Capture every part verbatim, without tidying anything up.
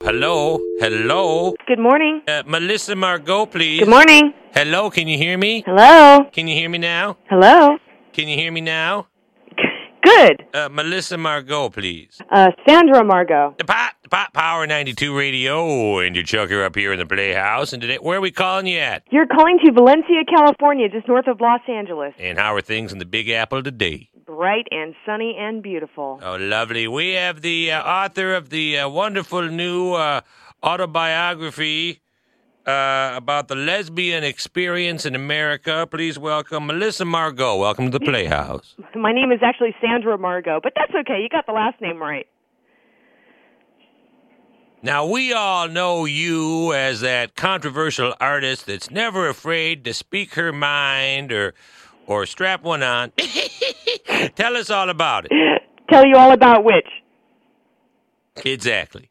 Hello? Hello? Good morning. Uh, Melissa Margot, please. Good morning. Hello, can you hear me? Hello. Can you hear me now? Hello. Can you hear me now? Good. Uh, Melissa Margot, please. Uh, Sandra Margot. The Pot, the Pot Power ninety-two Radio, and your Chucker up here in the Playhouse. And today, where are we calling you at? You're calling to Valencia, California, just north of Los Angeles. And how are things in the Big Apple today? Bright and sunny and beautiful. Oh, lovely. We have the uh, author of the uh, wonderful new uh, autobiography uh, about the lesbian experience in America. Please welcome Melissa Margot. Welcome to the Playhouse. My name is actually Sandra Margot, but that's okay. You got the last name right. Now, we all know you as that controversial artist that's never afraid to speak her mind or or strap one on. Tell us all about it. Tell you all about which? Exactly.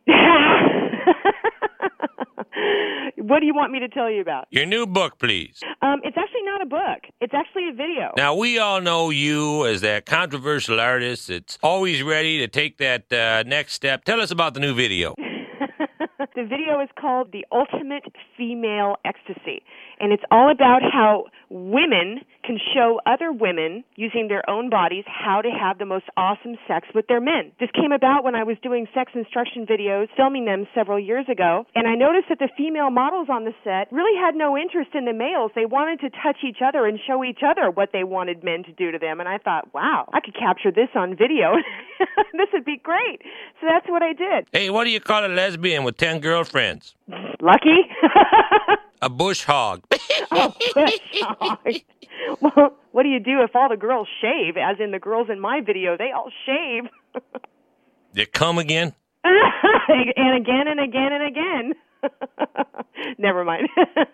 What do you want me to tell you about? Your new book, please. Um, it's actually not a book. It's actually a video. Now, we all know you as that controversial artist that's always ready to take that uh, next step. Tell us about the new video. The video is called The Ultimate Female Ecstasy, and it's all about how women can show other women using their own bodies how to have the most awesome sex with their men. This came about when I was doing sex instruction videos, filming them several years ago, and I noticed that the female models on the set really had no interest in the males. They wanted to touch each other and show each other what they wanted men to do to them, and I thought, wow, I could capture this on video. This would be great. So that's what I did. Hey, what do you call a lesbian with ten girlfriends? Lucky? A bush hog. Oh, bush hog. Well, what do you do if all the girls shave, as in the girls in my video, they all shave? You come again? And again and again and again. Never mind.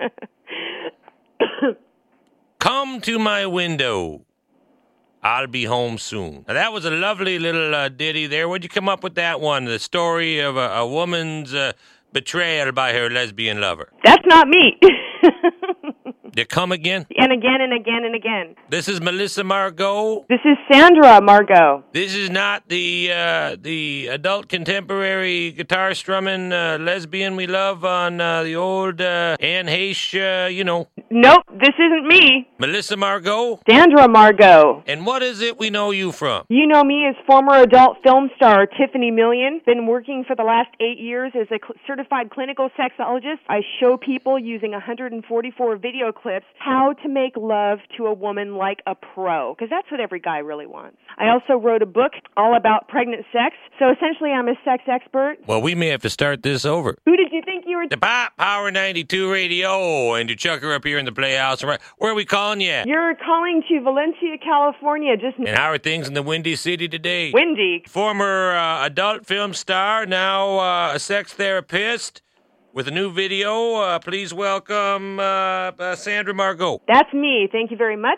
Come to my window. I'll be home soon. Now, that was a lovely little uh, ditty there. Where'd you come up with that one? The story of a, a woman's uh, betrayal by her lesbian lover. That's not me. You come again? And again and again and again. This is Melissa Margot. This is Sandra Margot. This is not the uh, the adult contemporary guitar strumming uh, lesbian we love on uh, the old uh, Anne Heche, uh, you know. Nope, this isn't me. Melissa Margot. Sandra Margot. And what is it we know you from? You know me as former adult film star Tiffany Million. Been working for the last eight years as a cl- certified clinical sexologist. I show people using one hundred forty-four video clips how to make love to a woman like a pro, because that's what every guy really wants. I also wrote a book all about pregnant sex, so essentially I'm a sex expert. Well, we may have to start this over. Who did you think you were? The Pop Power ninety-two Radio and your Chucker up here in the Playhouse. Where are we calling you at? You're calling to Valencia, California. Just And how are things in the Windy City today? windy. Former uh, adult film star, now uh, a sex therapist with a new video. Uh, please welcome uh, uh, Sandra Margot. That's me. Thank you very much.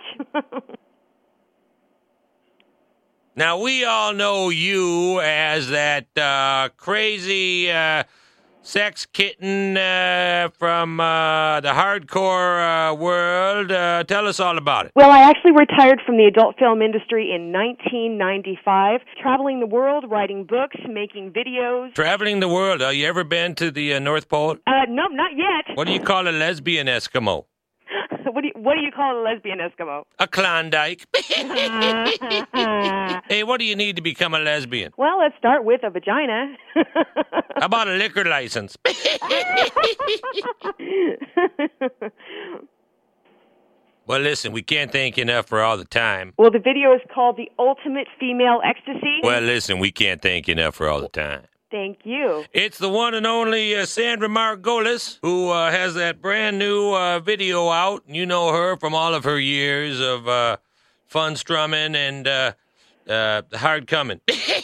Now, we all know you as that uh, crazy uh, sex kitten uh, from uh, the hardcore uh, world. Uh, tell us all about it. Well, I actually retired from the adult film industry in nineteen ninety-five, traveling the world, writing books, making videos. Traveling the world. Have you ever been to the uh, North Pole? Uh, no, not yet. What do you call a lesbian Eskimo? What do you, what do you call a lesbian Eskimo? A Klondike. Hey, what do you need to become a lesbian? Well, let's start with a vagina. How about a liquor license? Well, listen, we can't thank you enough for all the time. Well, the video is called The Ultimate Female Ecstasy. Well, listen, we can't thank you enough for all the time. Thank you. It's the one and only uh, Sandra Margolis, who uh, has that brand new uh, video out. You know her from all of her years of uh, fun strumming and uh, uh, hard coming.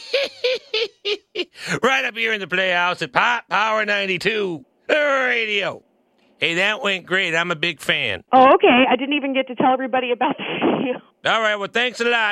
Right up here in the Playhouse at Pop Power ninety-two Radio. Hey, that went great. I'm a big fan. Oh, okay. I didn't even get to tell everybody about the video. All right, well, thanks a lot.